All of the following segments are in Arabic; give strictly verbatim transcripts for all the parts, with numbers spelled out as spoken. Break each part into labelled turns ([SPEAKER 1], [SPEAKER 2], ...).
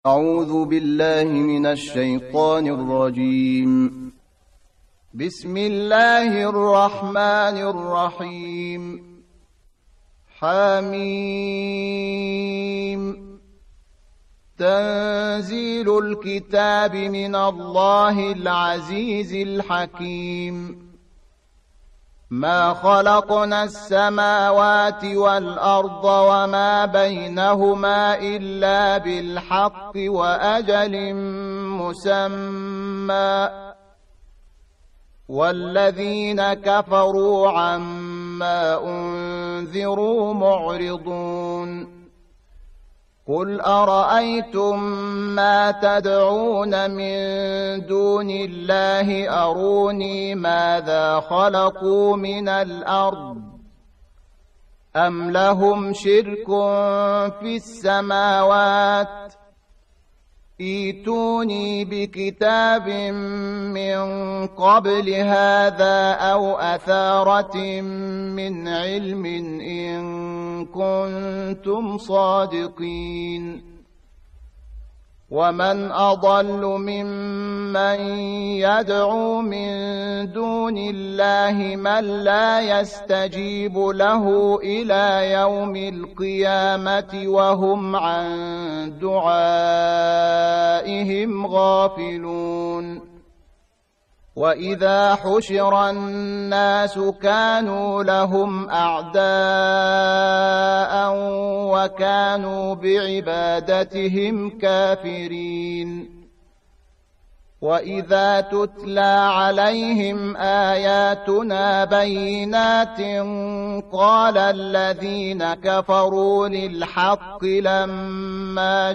[SPEAKER 1] أعوذ بالله من الشيطان الرجيم. بسم الله الرحمن الرحيم. حميم. تنزيل الكتاب من الله العزيز الحكيم. ما خلقنا السماوات والأرض وما بينهما إلا بالحق وأجل مسمى، والذين كفروا عما أنذروا معرضون. قل أرأيتم ما تدعون من دون الله أروني ماذا خلقوا من الأرض أم لهم شرك في السماوات ائتوني بكتاب من قبل هذا أو أثارة من علم إن كنتم صادقين. ومن أضل ممن يدعو من دون الله من لا يستجيب له إلى يوم القيامة وهم عن دعائهم غافلون. وإذا حشر الناس كانوا لهم أعداء وكانوا بعبادتهم كافرين. وإذا تتلى عليهم آياتنا بينات قال الذين كفروا للحق لما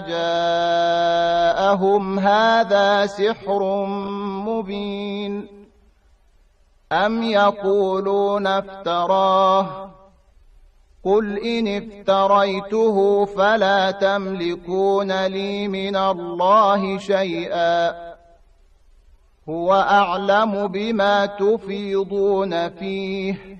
[SPEAKER 1] جاءهم هذا سحر مبين. أم يقولون افتراه قل إن افتريته فلا تملكون لي من الله شيئا هو أعلم بما تفيضون فيه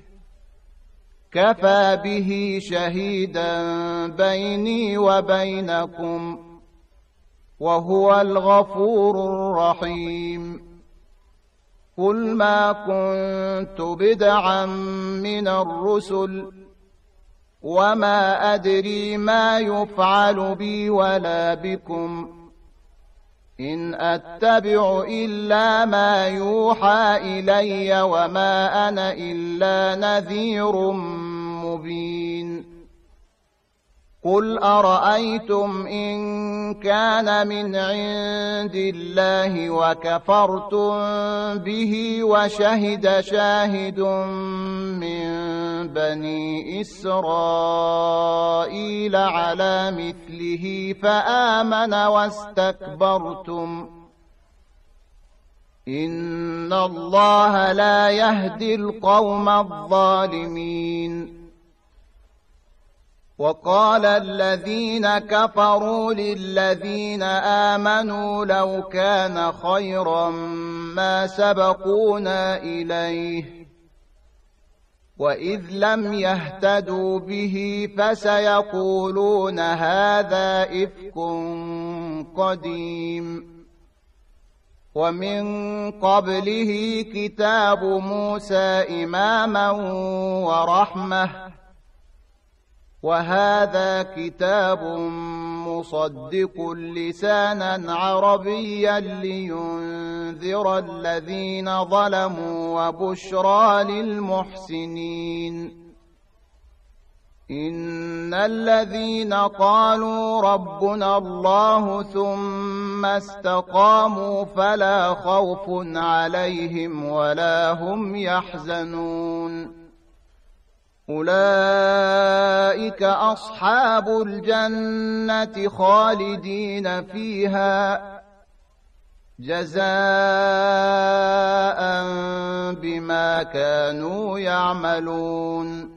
[SPEAKER 1] كفى به شهيدا بيني وبينكم وهو الغفور الرحيم. قل ما كنت بدعا من الرسل وما أدري ما يفعل بي ولا بكم إن أتبع إلا ما يوحى إلي وما أنا إلا نذير مبين. قل أرأيتم إن كان من عند الله وكفرتم به وشهد شاهد من بني إسرائيل على مثله فآمن واستكبرتم إن الله لا يهدي القوم الظالمين. وقال الذين كفروا للذين آمنوا لو كان خيرا ما سبقونا إليه وإذ لم يهتدوا به فسيقولون هذا إفك قديم. ومن قبله كتاب موسى إماما ورحمة وهذا كتاب مصدق لسانا عربيا لينذر الذين ظلموا وبشرى للمحسنين. إن الذين قالوا ربنا الله ثم استقاموا فلا خوف عليهم ولا هم يحزنون. أولئك أصحاب الجنة خالدين فيها جزاء بما كانوا يعملون.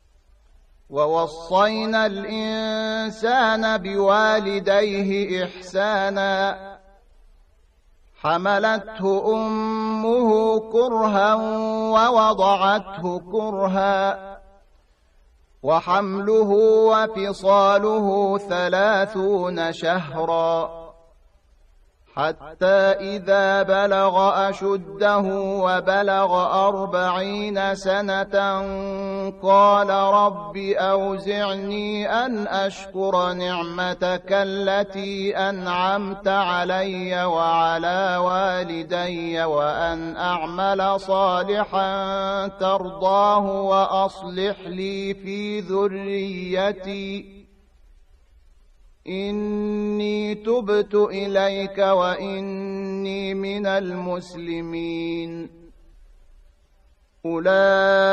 [SPEAKER 1] ووصينا الإنسان بوالديه إحسانا حملته أمه كرها ووضعته كرها وحمله وفصاله ثلاثون شهرا حتى إذا بلغ أشده وبلغ أربعين سنة قال رب أوزعني أن أشكر نعمتك التي أنعمت علي وعلى والدي وأن أعمل صالحا ترضاه وأصلح لي في ذريتي إني تبت إليك وإني من المسلمين. أولئك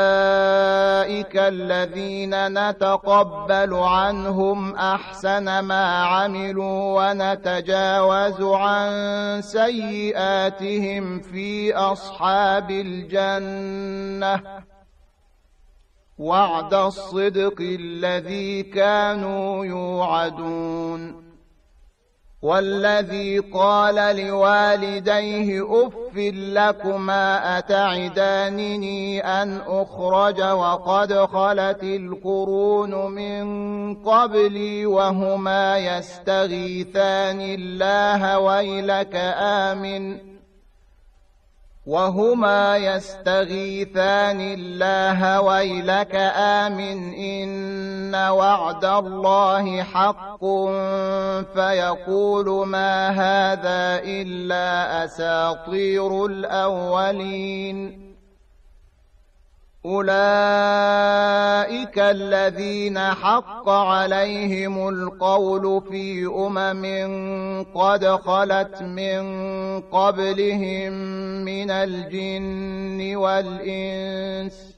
[SPEAKER 1] الذين نتقبل عنهم أحسن ما عملوا ونتجاوز عن سيئاتهم في أصحاب الجنة وعد الصدق الذي كانوا يوعدون. والذي قال لوالديه أف لكما أتعدانني أن أخرج وقد خلت القرون من قبلي وهما يستغيثان الله ويلك آمن وهما يستغيثان الله ويلك آمن إن وعد الله حق فيقول ما هذا إلا أساطير الأولين. أولئك الذين حق عليهم القول في أمم قد خلت من قبلهم من الجن والإنس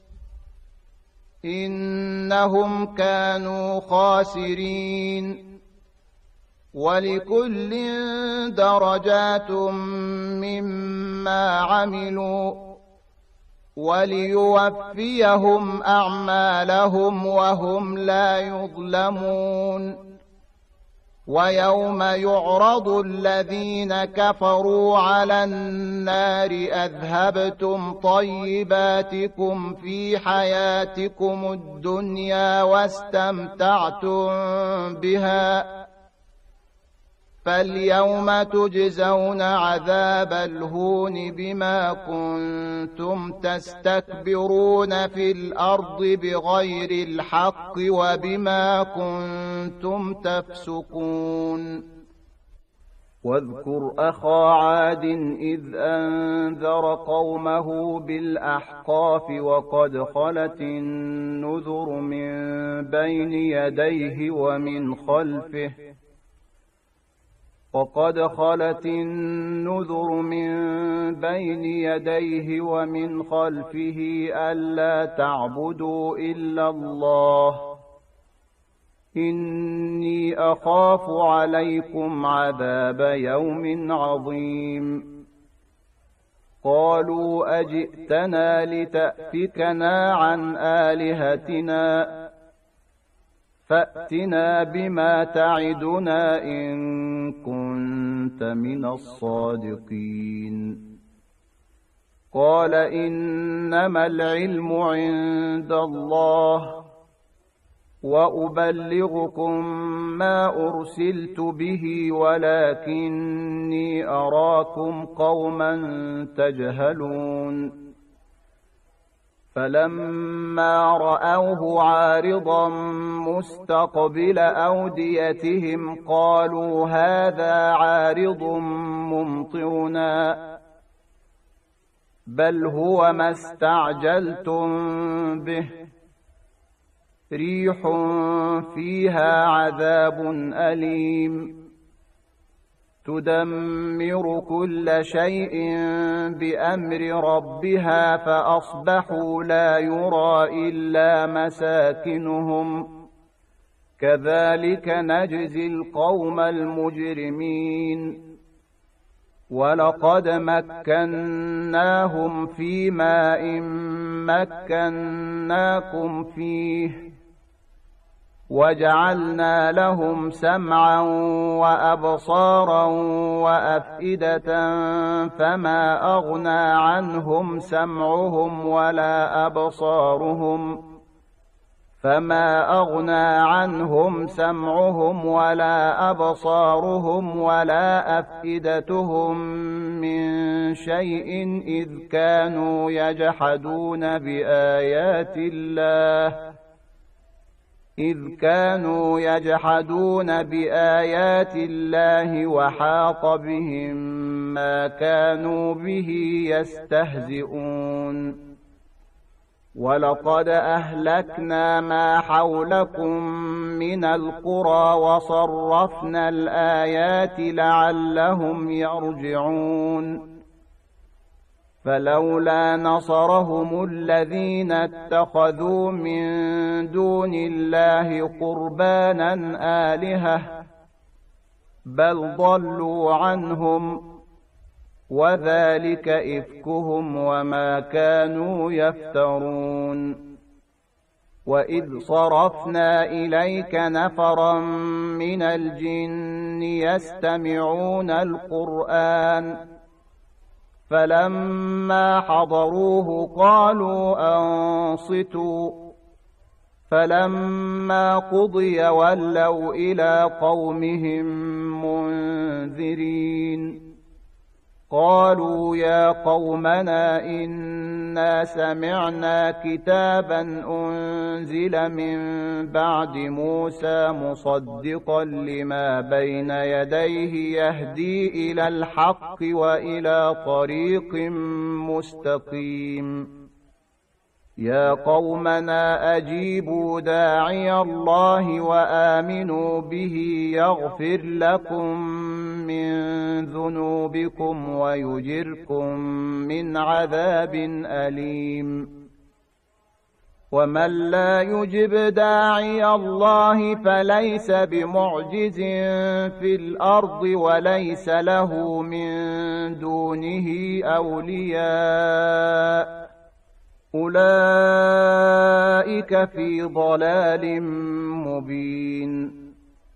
[SPEAKER 1] إنهم كانوا خاسرين. ولكل درجات مما عملوا وليوفيهم أعمالهم وهم لا يظلمون. ويوم يعرض الذين كفروا على النار أذهبتم طيباتكم في حياتكم الدنيا واستمتعتم بها فاليوم تجزون عذاب الهون بما كنتم تستكبرون في الأرض بغير الحق وبما كنتم تفسقون.
[SPEAKER 2] واذكر أخا عاد إذ أنذر قومه بالأحقاف وقد خلت النذر من بين يديه ومن خلفه وقد خلت النذر من بين يديه ومن خلفه ألا تعبدوا إلا الله إني أخاف عليكم عذاب يوم عظيم. قالوا أجئتنا لتأفكنا عن آلهتنا فأتنا بما تعدنا إن كنت من الصادقين. قال إنما العلم عند الله وأبلغكم ما أرسلت به ولكني أراكم قوما تجهلون. فلما رأوه عارضا مستقبل أوديتهم قالوا هذا عارض ممطرنا بل هو ما استعجلتم به ريح فيها عذاب أليم تدمر كل شيء بأمر ربها فأصبحوا لا يرى إلا مساكنهم كذلك نجزي القوم المجرمين. ولقد مكناهم في ماء مكناكم فيه وجعلنا لهم سمعا وأبصارا وأفئدة فما أغنى عنهم سمعهم ولا أبصارهم
[SPEAKER 1] فما أغنى عنهم سمعهم ولا أبصارهم ولا أفئدتهم من شيء إذ كانوا يجحدون بآيات الله إذ كانوا يجحدون بآيات الله وحاق بهم ما كانوا به يستهزئون ولقد أهلكنا ما حولكم من القرى وصرفنا الآيات لعلهم يرجعون فلولا نصرهم الذين اتخذوا من دون الله قربانا آلهة بل ضلوا عنهم وذلك إفكهم وما كانوا يفترون وإذ صرفنا إليك نفرا من الجن يستمعون القرآن فلما حضروه قالوا أنصتوا فلما قضي ولوا إلى قومهم منذرين قالوا يا قومنا إنا سمعنا كتابا أنزل من بعد موسى مصدقا لما بين يديه يهدي إلى الحق وإلى طريق مستقيم يا قومنا أجيبوا داعي الله وآمنوا به يغفر لكم من ذنوبكم ويجركم من عذاب أليم ومن لا يجب داعي الله فليس بمعجز في الأرض وليس له من دونه أولياء أولئك في ضلال مبين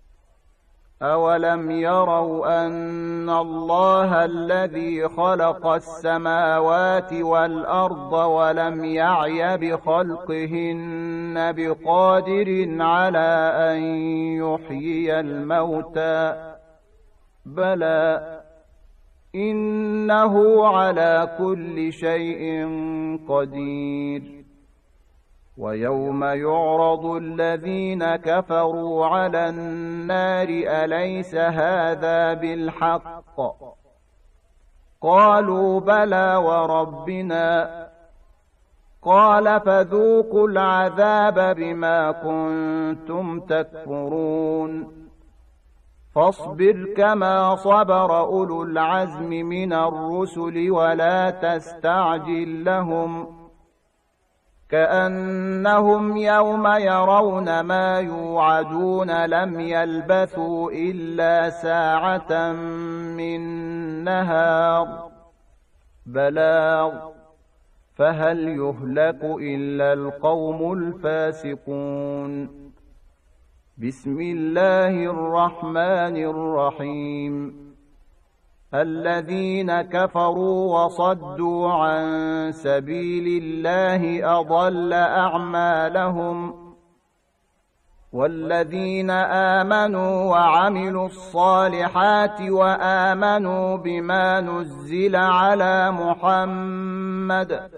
[SPEAKER 1] أولم يروا أن الله الذي خلق السماوات والأرض ولم يعي بخلقهن بقادر على أن يحيي الموتى بلى إنه على كل شيء قدير ويوم يعرض الذين كفروا على النار أليس هذا بالحق قالوا بلى وربنا قال فذوقوا العذاب بما كنتم تكفرون فاصبر كما صبر أولو العزم من الرسل ولا تستعجل لهم كأنهم يوم يرون ما يوعدون لم يلبثوا إلا ساعة من نهار بلاغ فهل يهلك إلا القوم الفاسقون بسم الله الرحمن الرحيم الذين كفروا وصدوا عن سبيل الله أضل أعمالهم والذين آمنوا وعملوا الصالحات وآمنوا بما نزل على محمد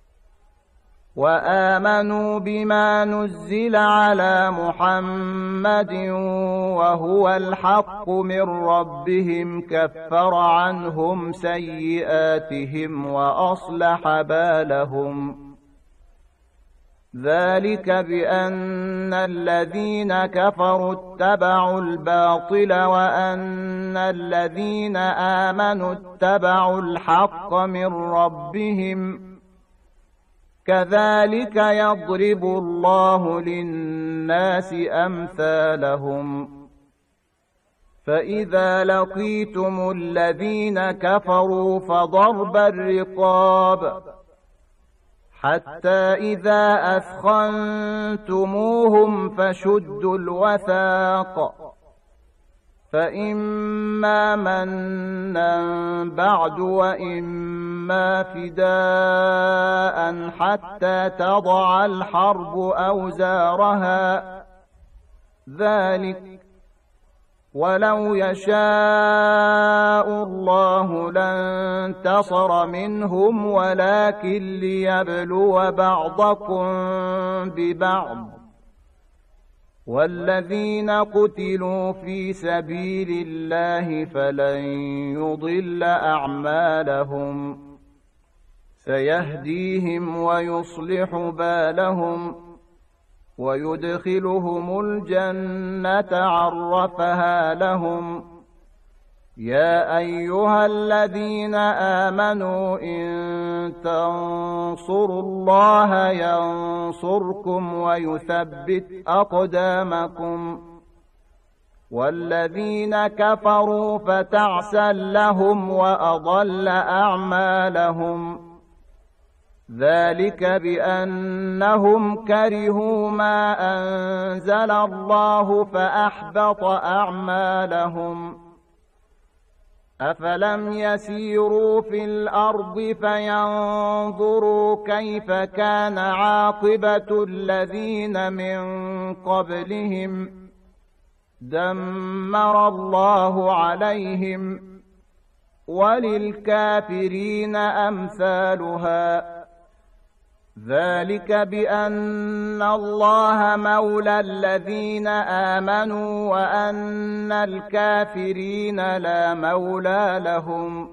[SPEAKER 1] وآمنوا بما نزل على محمد وهو الحق من ربهم كفر عنهم سيئاتهم وأصلح بالهم ذلك بأن الذين كفروا اتبعوا الباطل وأن الذين آمنوا اتبعوا الحق من ربهم كذلك يضرب الله للناس أمثالهم فإذا لقيتم الذين كفروا فضرب الرقاب حتى إذا أثخنتموهم فشدوا الوثاق فإما منا بعد وإما فداء حتى تضع الحرب أوزارها، ذلك ولو يشاء الله لانتصر منهم ولكن ليبلو بعضكم ببعض، والذين قتلوا في سبيل الله فلن يضل أعمالهم سيهديهم ويصلح بالهم ويدخلهم الجنة عرفها لهم. يا أيها الذين آمنوا إن تنصروا الله ينصركم ويثبت أقدامكم، والذين كفروا فتعسا لهم وأضل أعمالهم، ذلك بأنهم كرهوا ما أنزل الله فأحبط أعمالهم. أفلم يسيروا في الأرض فينظروا كيف كان عاقبة الذين من قبلهم، دمر الله عليهم وللكافرين أمثالها، ذلك بأن الله مولى الذين آمنوا وأن الكافرين لا مولى لهم.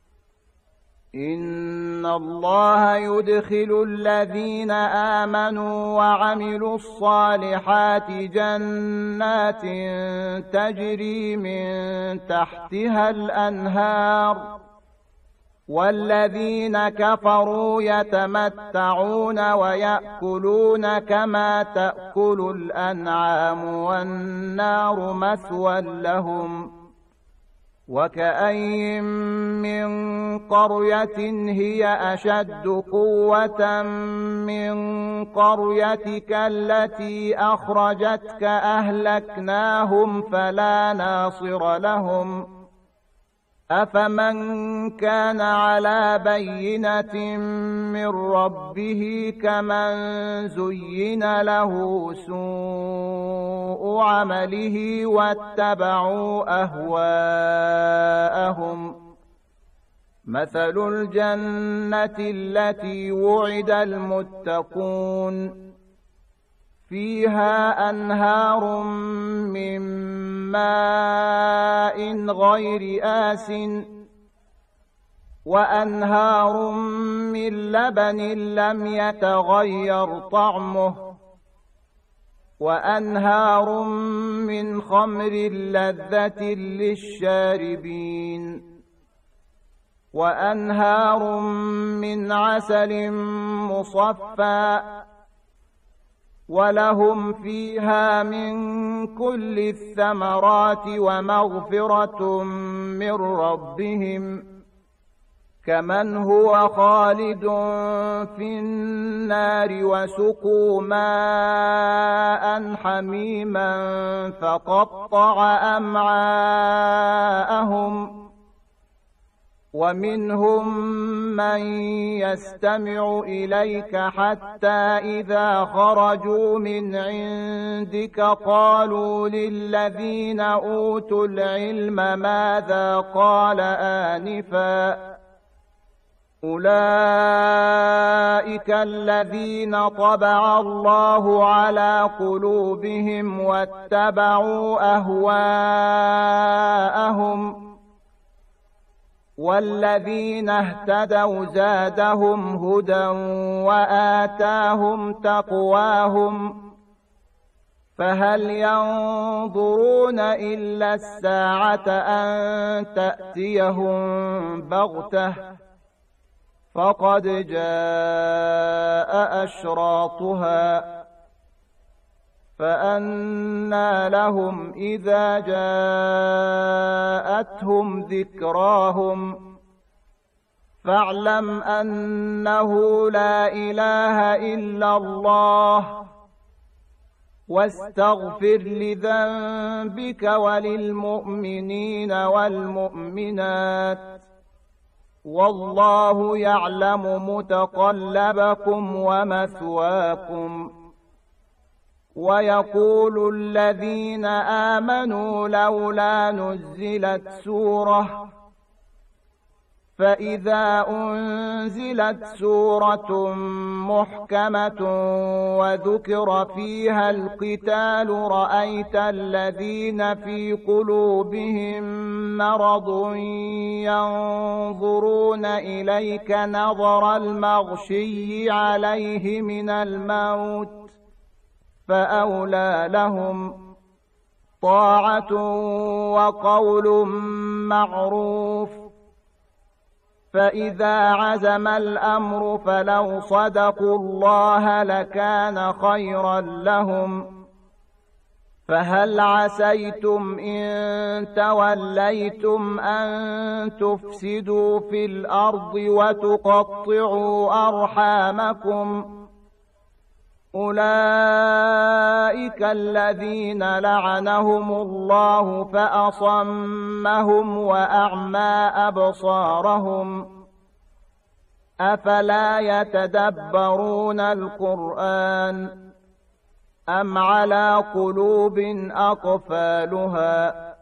[SPEAKER 1] إن الله يدخل الذين آمنوا وعملوا الصالحات جنات تجري من تحتها الأنهار، والذين كفروا يتمتعون ويأكلون كما تأكل الأنعام والنار مثوى لهم. وكأين من قرية هي أشد قوة من قريتك التي أخرجتك أهلكناهم فلا ناصر لهم. أفمن كان على بينة من ربه كمن زين له سوء عمله واتبعوا أهواءهم. مثل الجنة التي وعد المتقون فيها أنهار من ماء غير آسٍ وأنهار من لبن لم يتغير طعمه وأنهار من خمر لذة للشاربين وأنهار من عسل مصفى ولهم فيها من كل الثمرات ومغفرة من ربهم كمن هو خالد في النار وسقوا ماء حميما فقطع أمعاءهم ومنهم من يستمع إليك حتى إذا خرجوا من عندك قالوا للذين أوتوا العلم ماذا قال آنفا أولئك الذين طبع الله على قلوبهم واتبعوا أهواءهم والذين اهتدوا زادهم هدى وآتاهم تقواهم فهل ينظرون إلا الساعة أن تأتيهم بغتة فقد جاء أشراطها فأنى لهم إذا جاءتهم ذكراهم فاعلم أنه لا إله إلا الله واستغفر لذنبك وللمؤمنين والمؤمنات والله يعلم متقلبكم ومثواكم. ويقول الذين آمنوا لولا نزلت سورة فإذا أنزلت سورة محكمة وذكر فيها القتال رأيت الذين في قلوبهم مرض ينظرون إليك نظر المغشي عليه من الموت فأولى لهم طاعة وقول معروف. فإذا عزم الأمر فلو صدقوا الله لكان خيرا لهم. فهل عسيتم إن توليتم أن تفسدوا في الأرض وتقطعوا أرحامكم أولئك الذين لعنهم الله فأصمهم وأعمى أبصارهم أفلا يتدبرون القرآن أم على قلوب أقفالها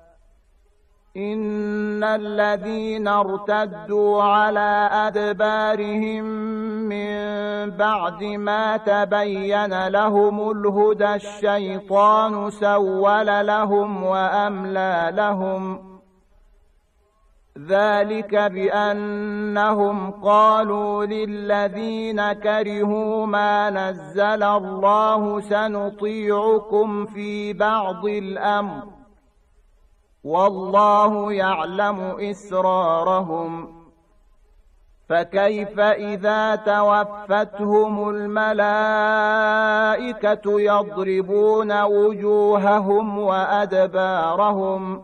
[SPEAKER 1] إن الذين ارتدوا على أدبارهم من بعد ما تبين لهم الهدى الشيطان سول لهم وأملى لهم ذلك بأنهم قالوا للذين كرهوا ما نزل الله سنطيعكم في بعض الأمر والله يعلم إسرارهم. فكيف إذا توفتهم الملائكة يضربون وجوههم وأدبارهم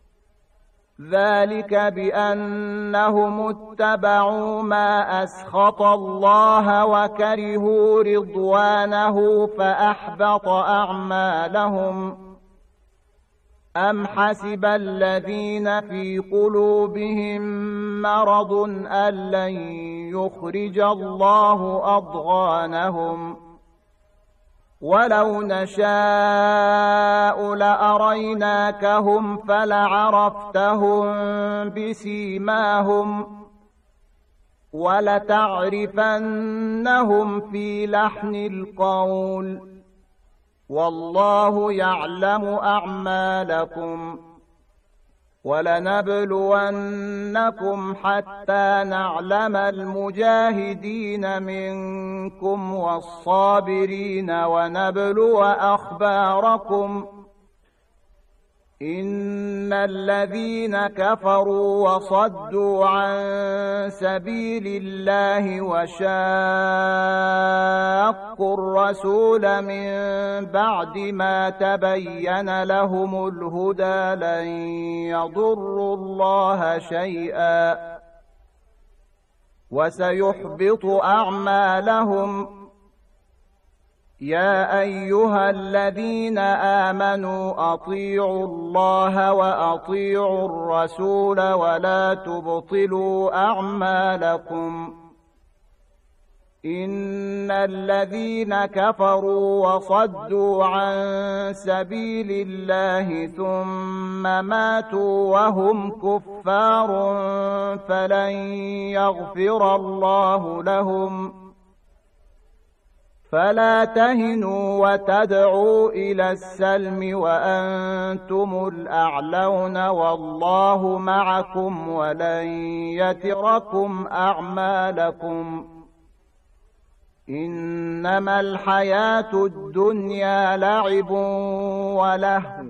[SPEAKER 1] ذلك بأنهم اتبعوا ما أسخط الله وكرهوا رضوانه فأحبط أعمالهم. أم حسب الذين في قلوبهم مرض أن لن يخرج الله أضغانهم ولو نشاء لأريناكهم فلعرفتهم بسيماهم ولتعرفنهم في لحن القول والله يعلم أعمالكم. ولنبلونكم حتى نعلم المجاهدين منكم والصابرين ونبلو أخباركم إن الذين كفروا وصدوا عن سبيل الله وشاقوا الرسول من بعد ما تبين لهم الهدى لن يضروا الله شيئا وسيحبط أعمالهم. يا أيها الذين آمنوا أطيعوا الله وأطيعوا الرسول ولا تبطلوا أعمالكم إن الذين كفروا وصدوا عن سبيل الله ثم ماتوا وهم كفار فلن يغفر الله لهم. فلا تهنوا وتدعوا إلى السلم وأنتم الأعلون والله معكم ولن يتركم أعمالكم. إنما الحياة الدنيا لعب ولهو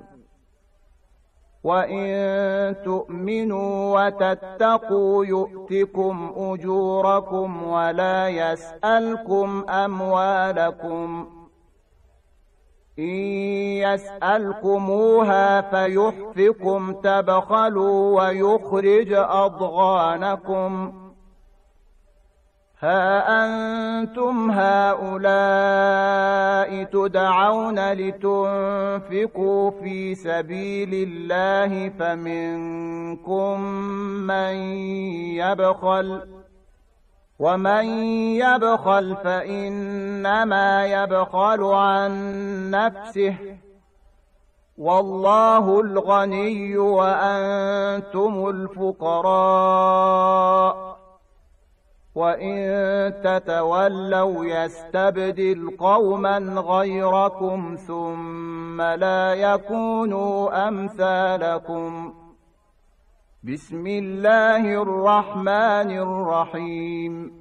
[SPEAKER 1] وإن تؤمنوا وتتقوا يؤتكم أجوركم ولا يسألكم أموالكم إن يسألكموها فيحفكم تبخلوا ويخرج أضغانكم ها أنتم هؤلاء تدعون لتنفقوا في سبيل الله فمنكم من يبخل ومن يبخل فإنما يبخل عن نفسه والله الغني وأنتم الفقراء وإن تتولوا يستبدل قوما غيركم ثم لا يكونوا أمثالكم. بسم الله الرحمن الرحيم.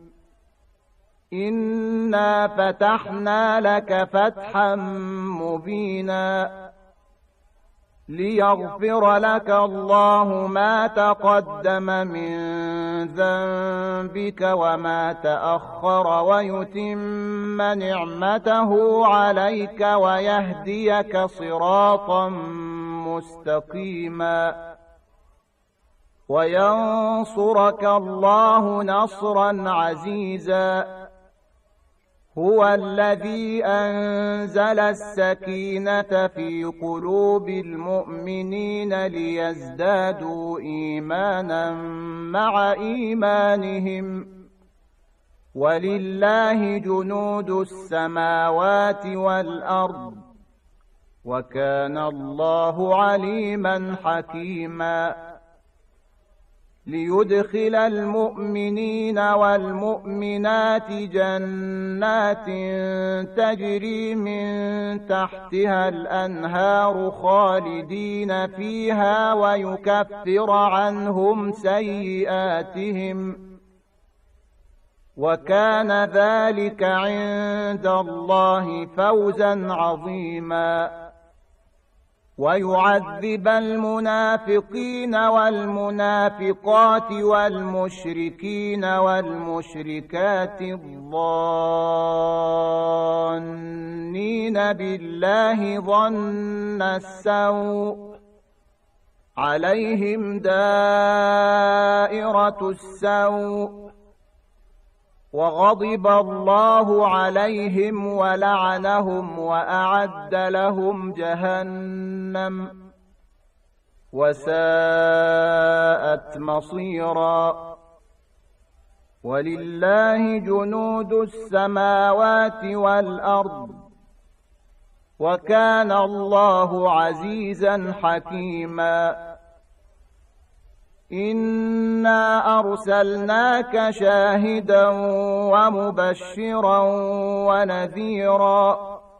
[SPEAKER 1] إنا فتحنا لك فتحا مبينا ليغفر لك الله ما تقدم من ذنبك وما تأخر ويتم نعمته عليك ويهديك صراطا مستقيما وينصرك الله نصرا عزيزا. هو الذي أنزل السكينة في قلوب المؤمنين ليزدادوا إيمانا مع إيمانهم ولله جنود السماوات والأرض وكان الله عليما حكيما. ليدخل المؤمنين والمؤمنات جنات تجري من تحتها الأنهار خالدين فيها ويكفر عنهم سيئاتهم وكان ذلك عند الله فوزا عظيما. ويعذب المنافقين والمنافقات والمشركين والمشركات الظانين بالله ظن السوء عليهم دائرة السوء وغضب الله عليهم ولعنهم وأعد لهم جهنم وساءت مصيرا. ولله جنود السماوات والأرض وكان الله عزيزا حكيما. إنا أرسلناك شاهدا ومبشرا ونذيرا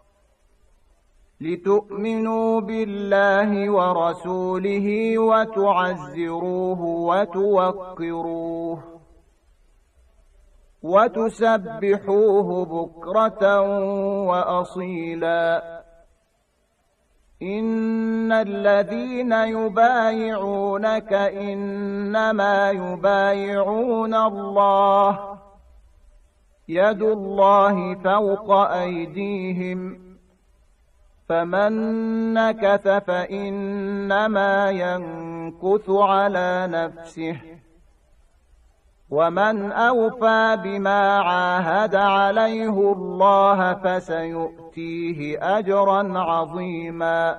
[SPEAKER 1] لتؤمنوا بالله ورسوله وتعزروه وتوقروه وتسبحوه بكرة وأصيلا. إن الذين يبايعونك إنما يبايعون الله يد الله فوق أيديهم فمن نكث فإنما ينكث على نفسه ومن أوفى بما عاهد عليه الله فسيؤتيه أجرا عظيما.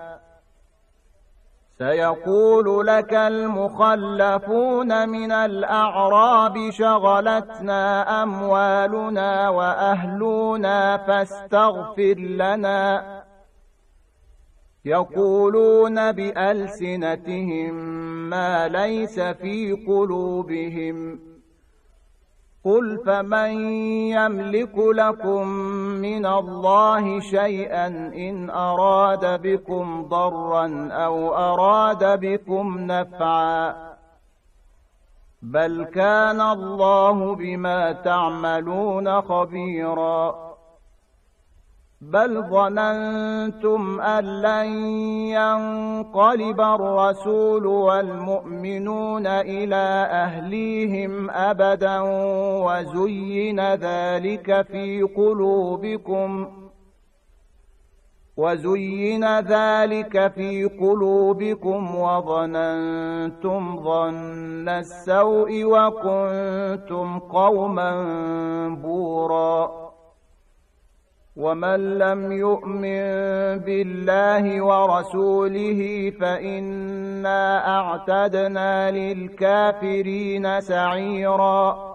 [SPEAKER 1] سيقول لك المخلفون من الأعراب شغلتنا أموالنا وأهلنا فاستغفر لنا يقولون بألسنتهم ما ليس في قلوبهم قل فمن يملك لكم من الله شيئا إن أراد بكم ضرا أو أراد بكم نفعا بل كان الله بما تعملون خبيرا. بل ظننتم أن لن ينقلب الرسول والمؤمنون إلى أهليهم أبدا وزين ذلك في قلوبكم وزين ذلك في قلوبكم وظننتم ظن السوء وكنتم قوما بورا ومن لم يؤمن بالله ورسوله فإنا أعتدنا للكافرين سعيرا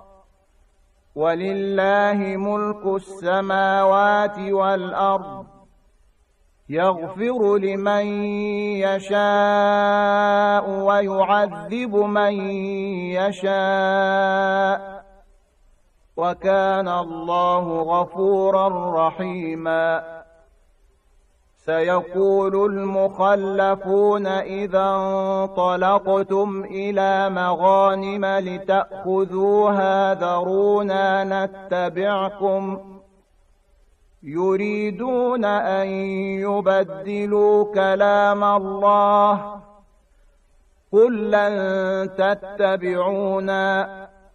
[SPEAKER 1] ولله ملك السماوات والأرض يغفر لمن يشاء ويعذب من يشاء وكان الله غفورا رحيما سيقول المخلفون إذا انطلقتم إلى مغانم لتأخذوها ذرونا نتبعكم يريدون أن يبدلوا كلام الله قل لن تتبعونا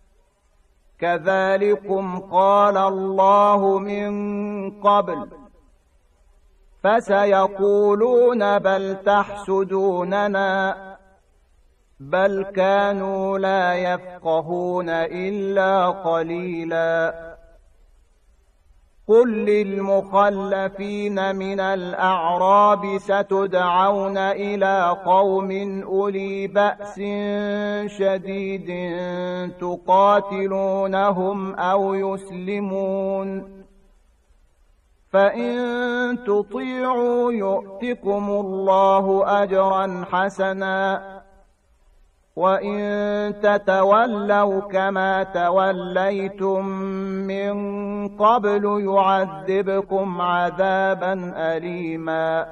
[SPEAKER 1] كذلكم قال الله من قبل فسيقولون بل تحسدوننا بل كانوا لا يفقهون إلا قليلا قل للمخلفين من الأعراب ستدعون إلى قوم أولي بأس شديد تقاتلونهم أو يسلمون فإن تطيعوا يؤتكم الله أجرا حسنا وإن تتولوا كما توليتم من قبل يعذبكم عذابا أليما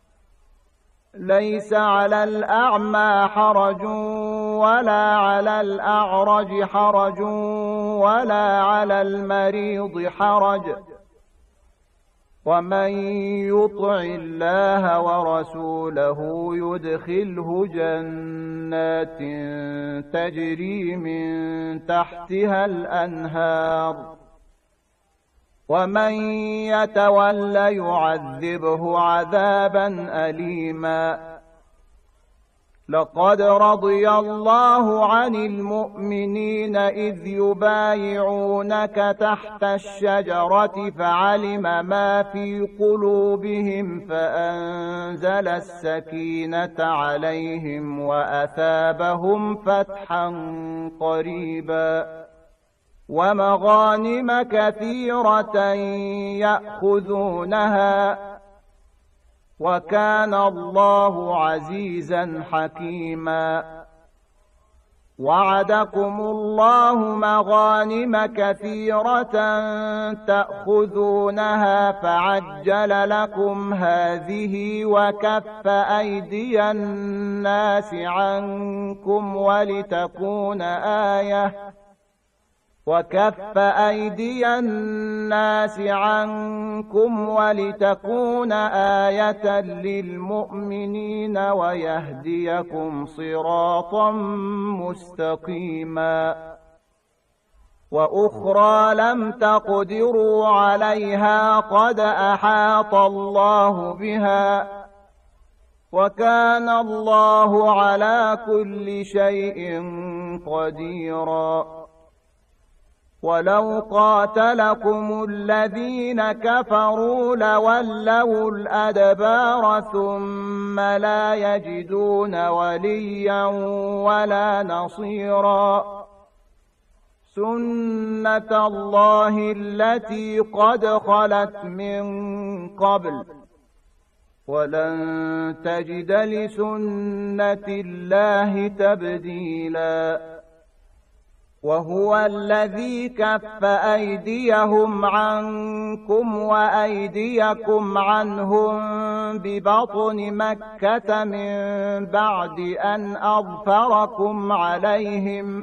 [SPEAKER 1] ليس على الأعمى حرج ولا على الأعرج حرج ولا على المريض حرج ومن يطع الله ورسوله يدخله جنات تجري من تحتها الأنهار ومن يتول يعذبه عذابا أليما لقد رضي الله عن المؤمنين إذ يبايعونك تحت الشجرة فعلم ما في قلوبهم فأنزل السكينة عليهم وأثابهم فتحا قريبا ومغانم كثيرة يأخذونها وكان الله عزيزا حكيما وعدكم الله مغانم كثيرة تأخذونها فعجل لكم هذه وكف أيدي الناس عنكم ولتكون آية وكف أيدي الناس عنكم ولتكون آية للمؤمنين ويهديكم صراطا مستقيما وأخرى لم تقدروا عليها قد أحاط الله بها وكان الله على كل شيء قديرا ولو قاتلكم الذين كفروا لولوا الأدبار ثم لا يجدون وليا ولا نصيرا سنة الله التي قد خلت من قبل ولن تجد لسنة الله تبديلا وهو الذي كف أيديهم عنكم وأيديكم عنهم ببطن مكة من بعد أن أظفركم عليهم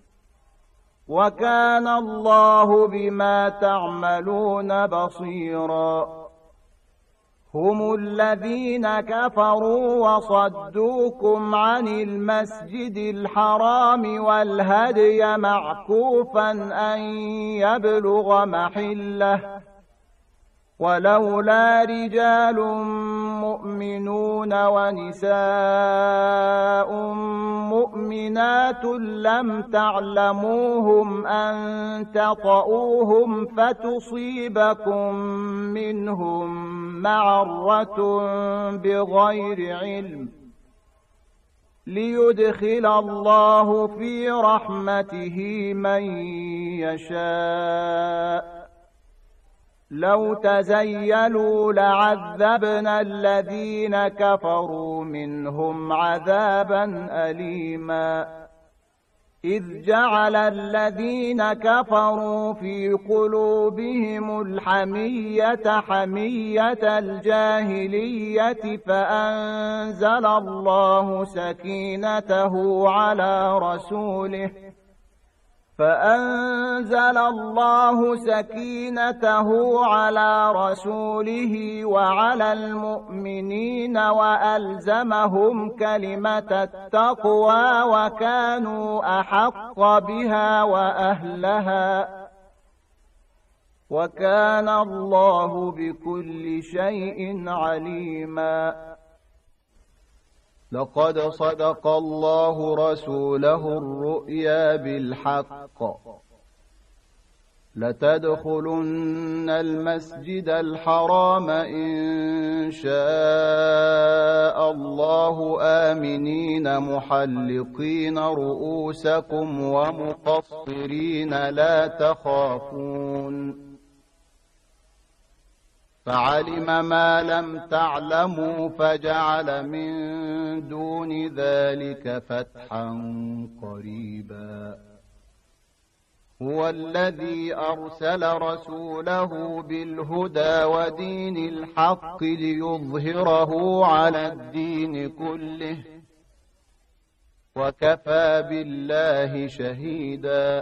[SPEAKER 1] وكان الله بما تعملون بصيرا هم الذين كفروا وصدوكم عن المسجد الحرام والهدي معكوفا أن يبلغ محله ولولا رجال مؤمنون ونساء مؤمنات لم تعلموهم أن تطؤوهم فتصيبكم منهم معرة بغير علم ليدخل الله في رحمته من يشاء لو تزيلوا لعذبنا الذين كفروا منهم عذابا أليما إذ جعل الذين كفروا في قلوبهم الحمية حمية الجاهلية فأنزل الله سكينته على رسوله فأنزل الله سكينته على رسوله وعلى المؤمنين وألزمهم كلمة التقوى وكانوا أحق بها وأهلها وكان الله بكل شيء عليما.
[SPEAKER 2] لقد صدق الله رسوله الرؤيا بالحق لتدخلن المسجد الحرام إن شاء الله آمنين محلقين رؤوسكم ومقصرين لا تخافون فعلم ما لم تعلموا فجعل من دون ذلك فتحا قريبا. هو الذي أرسل رسوله بالهدى ودين الحق ليظهره على الدين كله وكفى بالله شهيدا.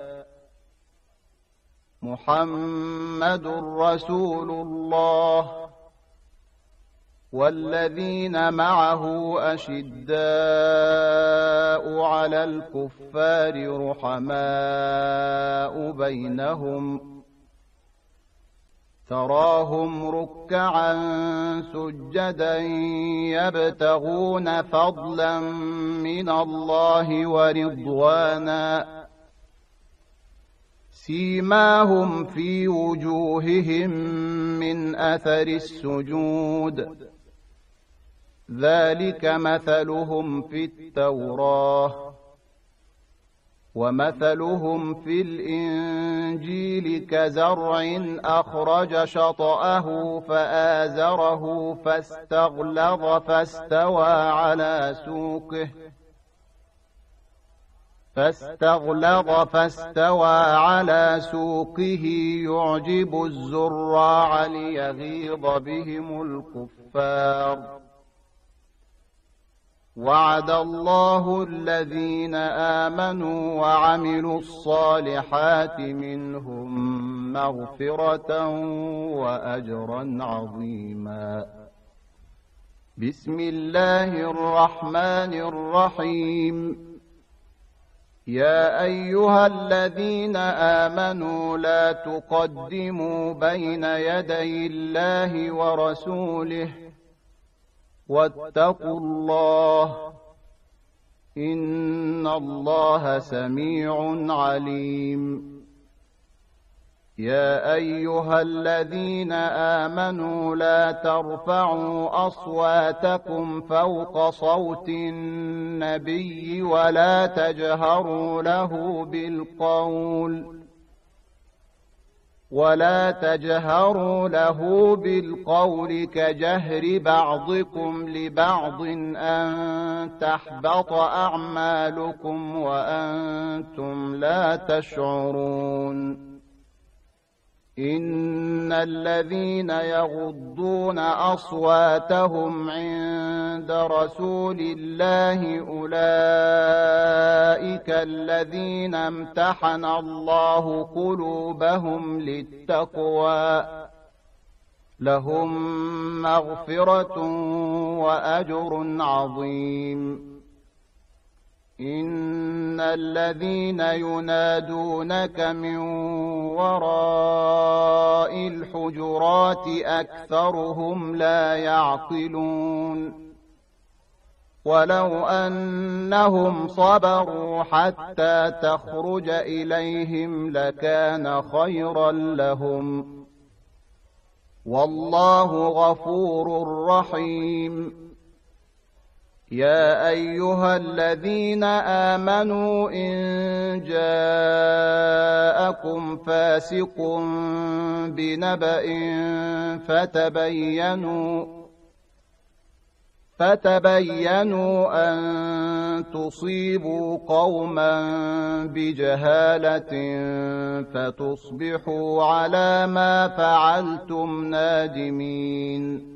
[SPEAKER 2] محمد رسول الله والذين معه أشداء على الكفار رحماء بينهم تراهم ركعا سجدا يبتغون فضلا من الله ورضوانا سيماهم في وجوههم من أثر السجود ذلك مثلهم في التوراة ومثلهم في الإنجيل كزرع أخرج شطأه فآزره فاستغلظ فاستوى على سوقه فاستغلظ فاستوى على سوقه يعجب الزراع ليغيظ بهم الكفار. وعد الله الذين آمنوا وعملوا الصالحات منهم مغفرة وأجرا عظيما. بسم الله الرحمن الرحيم. يا أيها الذين آمنوا لا تقدموا بين يدي الله ورسوله واتقوا الله إن الله سميع عليم. يا أيها الذين آمنوا لا ترفعوا أصواتكم فوق صوت النبي ولا تجهروا له بالقول ولا تجهروا له بالقول كجهر بعضكم لبعض أن تحبط أعمالكم وأنتم لا تشعرون. إن الذين يغضون أصواتهم عند رسول الله أولئك الذين امتحن الله قلوبهم للتقوى لهم مغفرة وأجر عظيم. إن الذين ينادونك من وراء الحجرات أكثرهم لا يعقلون ولو أنهم صبروا حتى تخرج إليهم لكان خيرا لهم والله غفور رحيم يا أيها الذين آمنوا إن جاءكم فاسق بنبأ فتبينوا فتبينوا أن تصيبوا قوما بجهالة فتصبحوا على ما فعلتم نادمين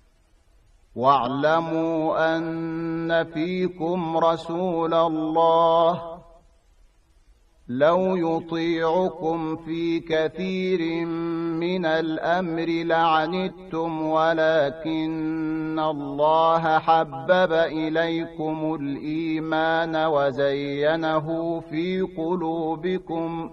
[SPEAKER 2] واعلموا أن فيكم رسول الله لو يطيعكم في كثير من الأمر لعنتم ولكن الله حبب إليكم الإيمان وزينه في قلوبكم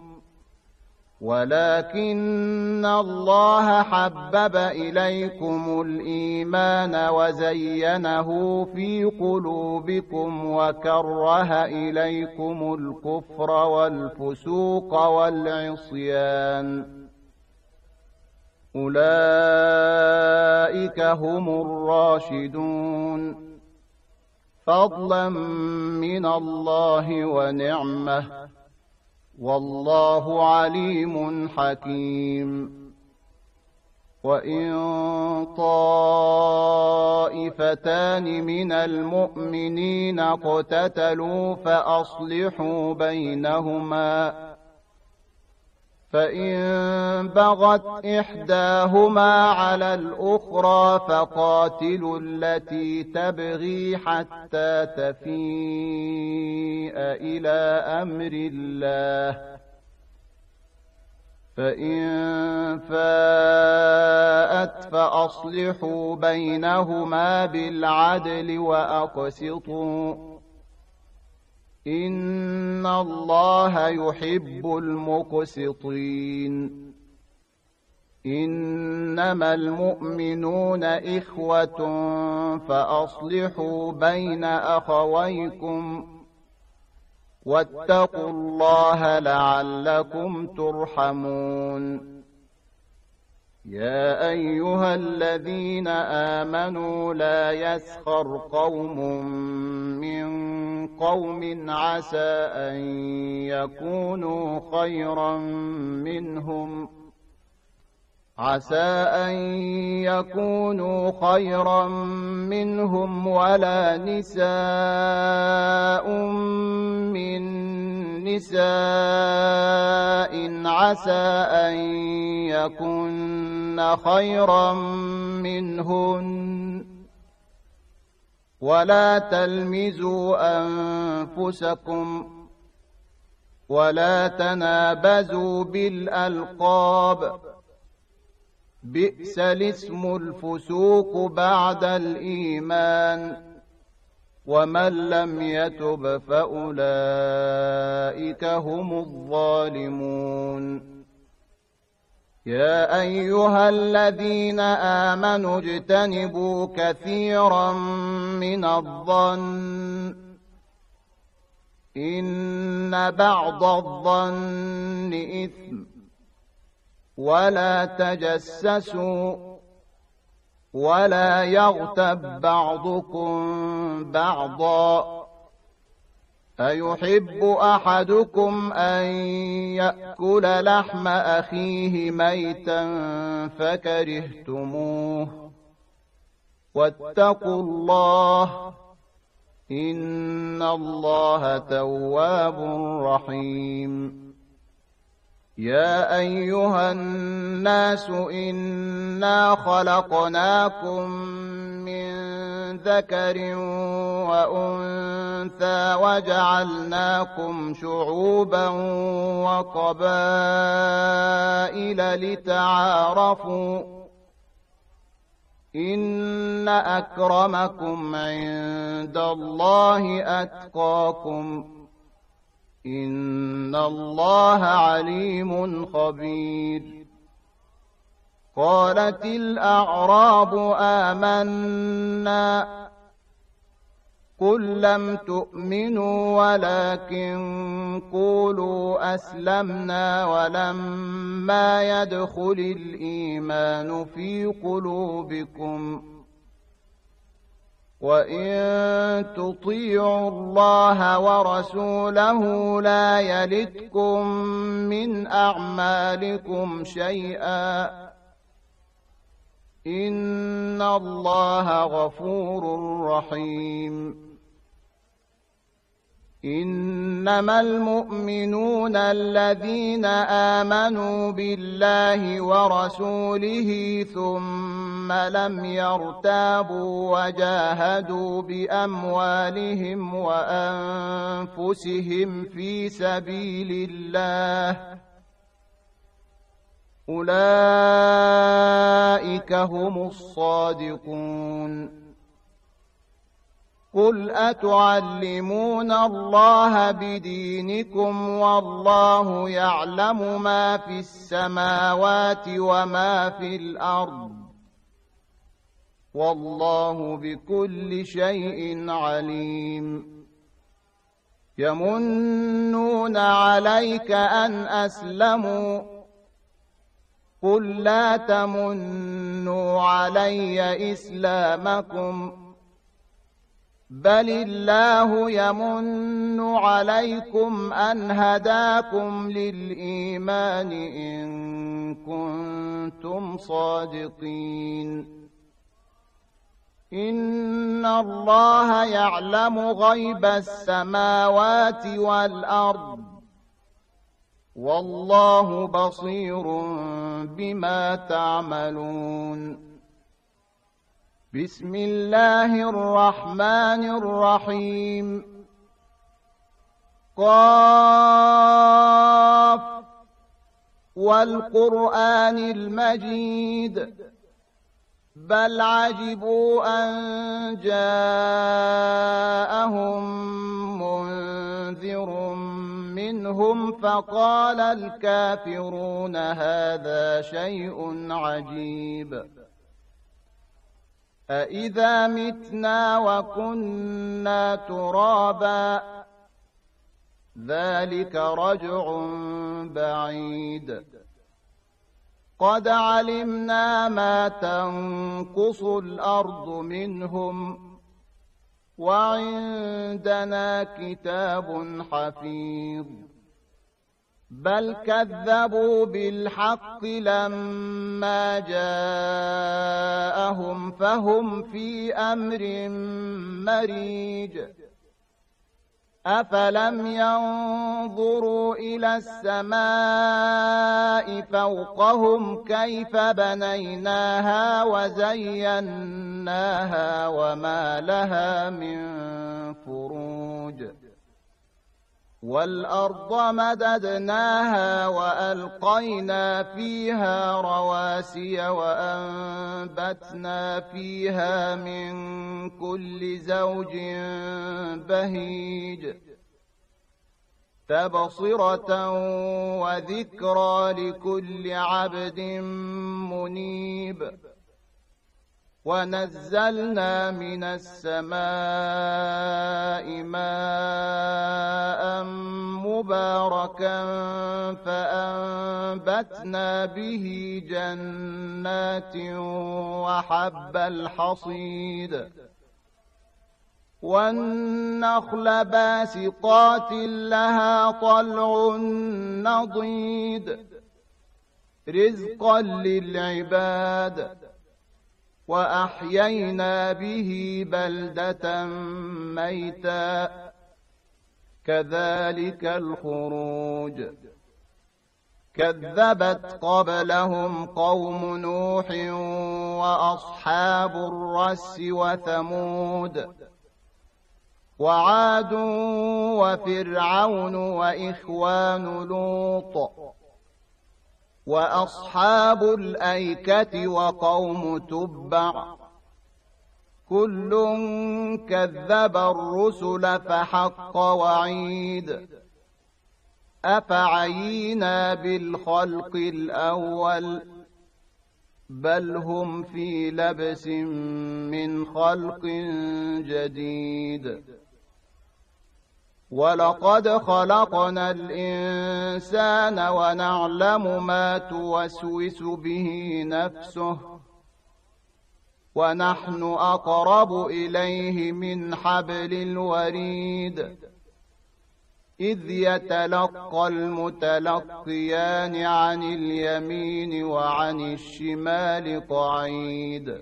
[SPEAKER 2] ولكن الله حبب إليكم الإيمان وزينه في قلوبكم وكره إليكم الكفر والفسوق والعصيان أولئك هم الراشدون فضلا من الله ونعمة والله عليم حكيم وإن طائفتان من المؤمنين اقتتلوا فأصلحوا بينهما فإن بغت إحداهما على الأخرى فقاتلوا التي تبغي حتى تفيء إلى أمر الله فإن فاءت فأصلحوا بينهما بالعدل وأقسطوا إن الله يحب المقسطين إنما المؤمنون إخوة فأصلحوا بين أخويكم واتقوا الله لعلكم ترحمون يا أيها الذين آمنوا لا يسخر قوم من قوم عسى أن يكونوا خيرا منهم عسى أن يكونوا خيرا منهم ولا نساء من نساء عسى أن يكن خيرا منهن ولا تلمزوا أنفسكم ولا تنابزوا بالألقاب بئس الاسم الفسوق بعد الإيمان ومن لم يتب فأولئك هم الظالمون يا أيها الذين آمنوا اجتنبوا كثيرا من الظن إن بعض الظن إثم ولا تجسسوا ولا يغتب بعضكم بعضا أيحب أحدكم أن يأكل لحم أخيه ميتا فكرهتموه واتقوا الله إن الله تواب رحيم يا أيها الناس إنا خلقناكم من ذكر وأنثى وجعلناكم شعوبا وقبائل لتعارفوا إن أكرمكم عند الله أتقاكم إن الله عليم خبير. قالت الأعراب آمنا قل لم تؤمنوا ولكن قولوا أسلمنا ولما يدخل الإيمان في قلوبكم وإن تطيعوا الله ورسوله لا يلتكم من أعمالكم شيئا إن الله غفور رحيم. إنما المؤمنون الذين آمنوا بالله ورسوله ثم لم يرتابوا وجاهدوا بأموالهم وأنفسهم في سبيل الله أولئك هم الصادقون. قل أتعلمون الله بدينكم والله يعلم ما في السماوات وما في الأرض والله بكل شيء عليم. يمنون عليك أن أسلموا قل لا تمنوا علي إسلامكم بل الله يمن عليكم أن هداكم للإيمان إن كنتم صادقين. إن الله يعلم غيب السماوات والأرض والله بصير بما تعملون. بسم الله الرحمن الرحيم. قاف والقرآن المجيد بل عجبوا أن جاءهم منذر منهم فقال الكافرون هذا شيء عجيب أإذا متنا وكنا ترابا ذلك رجع بعيد. قد علمنا ما تنقص الأرض منهم وعندنا كتاب حفيظ. بل كذبوا بالحق لما جاءهم فهم في أمر مريج. أفلم ينظروا إلى السماء فوقهم كيف بنيناها وزيناها وما لها من فروج. والأرض مددناها وألقينا فيها رواسي وأنبتنا فيها من كل زوج بهيج تبصرة وذكرى لكل عبد منيب. ونزلنا من السماء ماء مباركا فأنبتنا به جنات وحب الحصيد والنخل باسقات لها طلع نضيد رزقا للعباد. وأحيينا به بلدة ميتا كذلك الخروج. كذبت قبلهم قوم نوح وأصحاب الرس وثمود وعاد وفرعون وإخوان لوط وأصحاب الأيكة وقوم تبع كل كذب الرسل فحق وعيد أفعينا بالخلق الأول بل هم في لبس من خلق جديد ولقد خلقنا الإنسان ونعلم ما توسوس به نفسه ونحن أقرب إليه من حبل الوريد إذ يتلقى المتلقيان عن اليمين وعن الشمال قعيد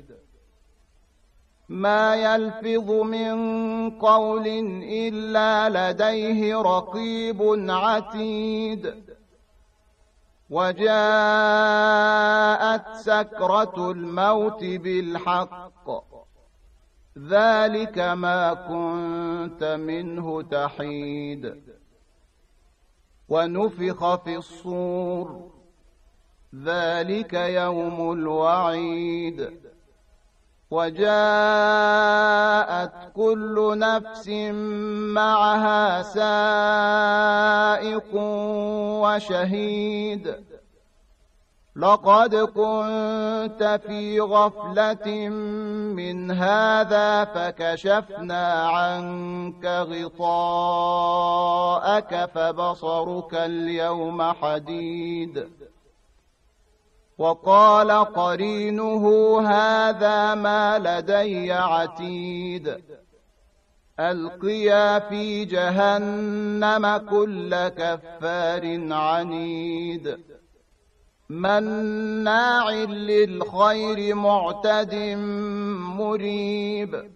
[SPEAKER 2] ما يلفظ من قول إلا لديه رقيب عتيد وجاءت سكرة الموت بالحق ذلك ما كنت منه تحيد ونفخ في الصور ذلك يوم الوعيد وجاءت كل نفس معها سائق وشهيد لقد كنت في غفلة من هذا فكشفنا عنك غطاءك فبصرك اليوم حديد وقال قرينه هذا ما لدي عتيد ألقيا في جهنم كل كفار عنيد مناع للخير معتد مريب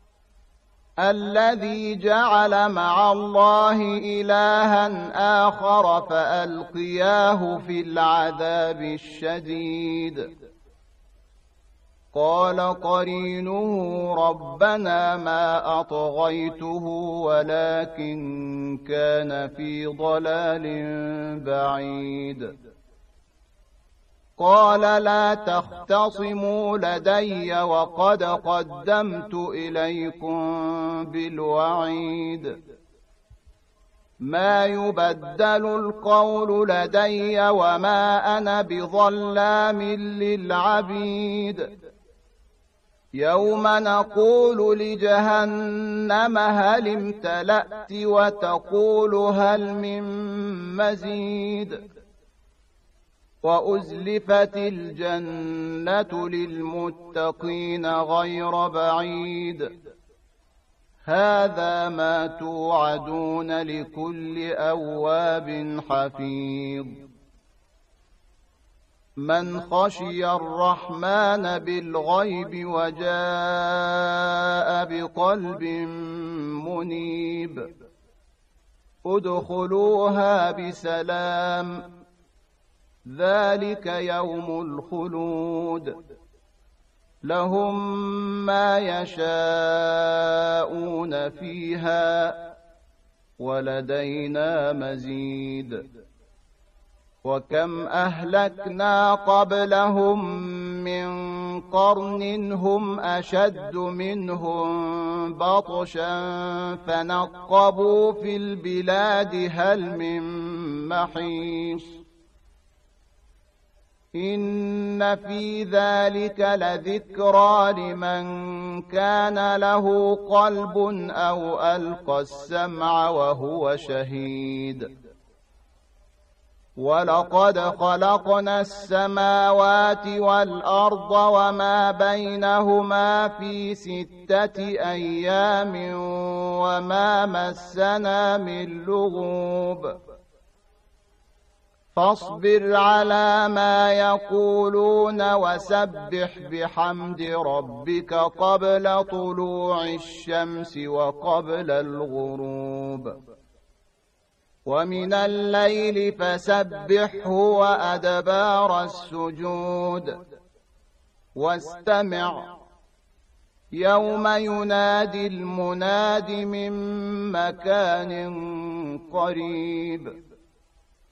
[SPEAKER 2] الذي جعل مع الله إلها آخر فألقياه في العذاب الشديد قال قرينه ربنا ما أطغيته ولكن كان في ضلال بعيد قال لا تختصموا لدي وقد قدمت إليكم بالوعيد ما يبدل القول لدي وما أنا بظلام للعبيد يوم نقول لجهنم هل امتلأت وتقول هل من مزيد وأزلفت الجنة للمتقين غير بعيد هذا ما توعدون لكل أواب حفيظ من خشي الرحمن بالغيب وجاء بقلب منيب ادخلوها بسلام ذلك يوم الخلود لهم ما يشاءون فيها ولدينا مزيد وكم أهلكنا قبلهم من قرن هم أشد منهم بطشا فنقبوا في البلاد هل من محيص إن في ذلك لذكرى لمن كان له قلب أو ألقى السمع وهو شهيد ولقد خلقنا السماوات والأرض وما بينهما في ستة أيام وما مسنا من لغوب فاصبر على ما يقولون وسبح بحمد ربك قبل طلوع الشمس وقبل الغروب ومن الليل فسبحه وأدبار السجود واستمع يوم ينادي المناد من مكان قريب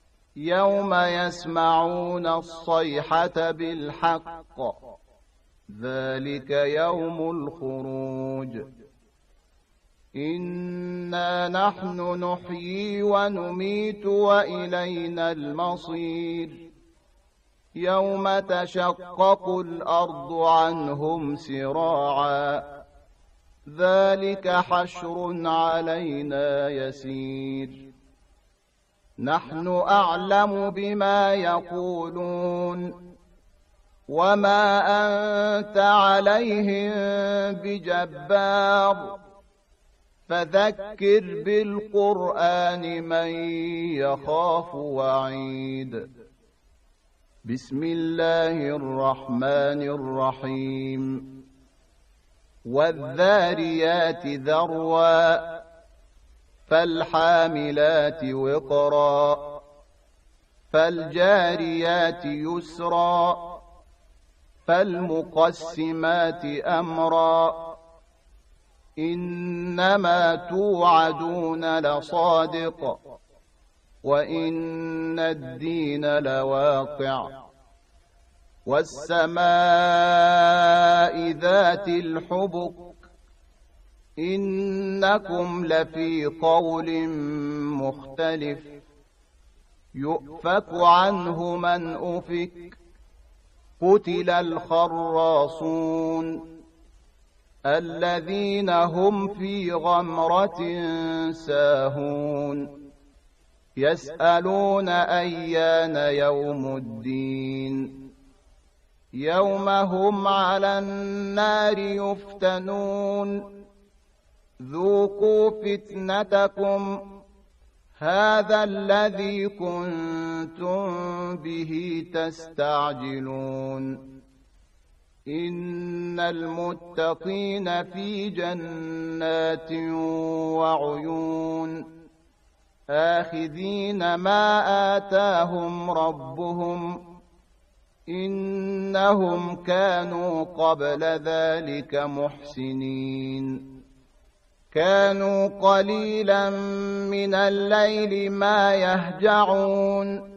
[SPEAKER 2] يوم يسمعون الصيحة بالحق ذلك يوم الخروج إنا نحن نحيي ونميت وإلينا المصير يوم تشقق الأرض عنهم سراعا ذلك حشر علينا يسير نحن أعلم بما يقولون وما أنت عليهم بجبار فذكر بالقرآن من يخاف وعيد بسم الله الرحمن الرحيم والذاريات ذروا فالحاملات وقرا فالجاريات يسرا فالمقسمات أمرا إنما توعدون لصادق وإن الدين لواقع والسماء ذات الحبك إنكم لفي قول مختلف يؤفك عنه من أفك قتل الخراصون الذين هم في غمرة ساهون يسألون أيان يوم الدين يوم هم على النار يفتنون ذوقوا فتنتكم هذا الذي كنتم به تستعجلون إن المتقين في جنات وعيون آخذين ما آتاهم ربهم إنهم كانوا قبل ذلك محسنين كانوا قليلا من الليل ما يهجعون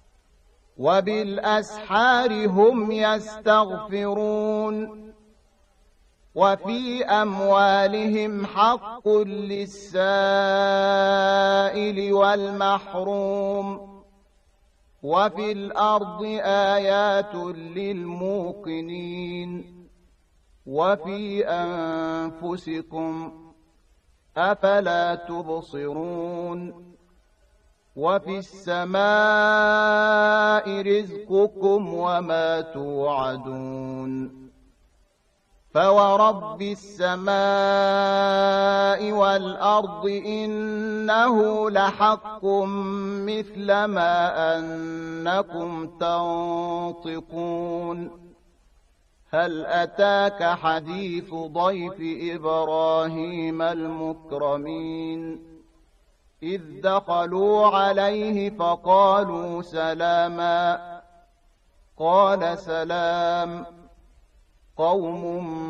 [SPEAKER 2] وبالأسحار هم يستغفرون وفي أموالهم حق للسائل والمحروم وفي الأرض آيات للموقنين وفي أنفسكم أفلا تبصرون وفي السماء رزقكم وما توعدون فورب السماء والأرض إنه لحق مثل ما أنكم تنطقون هل أتاك حديث ضيف إبراهيم المكرمين إذ دخلوا عليه فقالوا سلاما قال سلام قوم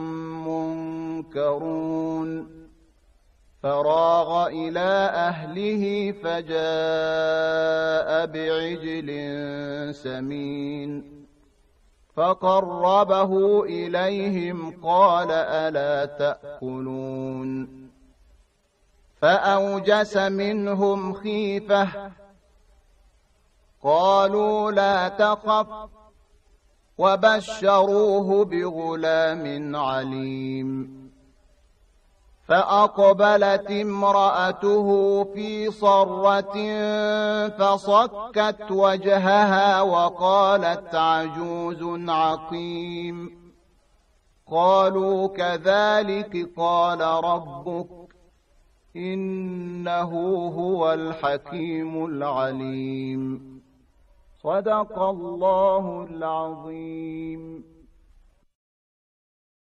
[SPEAKER 2] منكرون فراغ إلى أهله فجاء بعجل سمين فقربه إليهم قال ألا تأكلون فأوجس منهم خيفة قالوا لا تخف وبشروه بغلام عليم فأقبلت امرأته في صرة فصكت وجهها وقالت عجوز عقيم قالوا كذلك قال ربك إنه هو الحكيم العليم صدق الله العظيم.